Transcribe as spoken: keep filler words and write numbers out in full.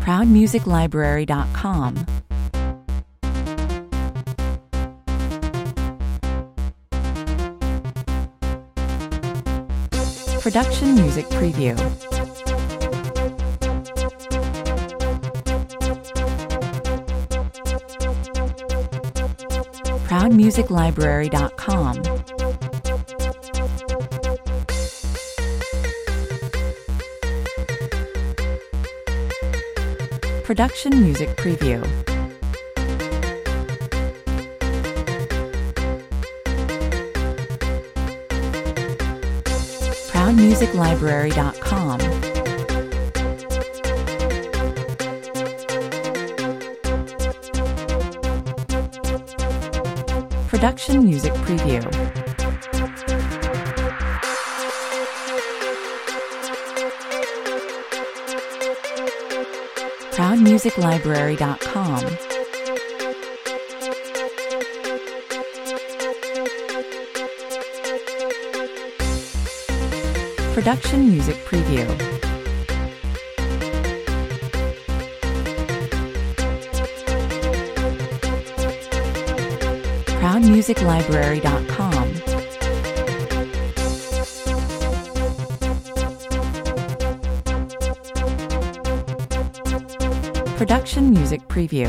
proud music library dot com. Production Music Preview. proud music library dot com. Production Music Preview. proud music library dot com. Production Music Preview. proud music library dot com. Production Music Preview. proud music library dot com. Production Music Preview.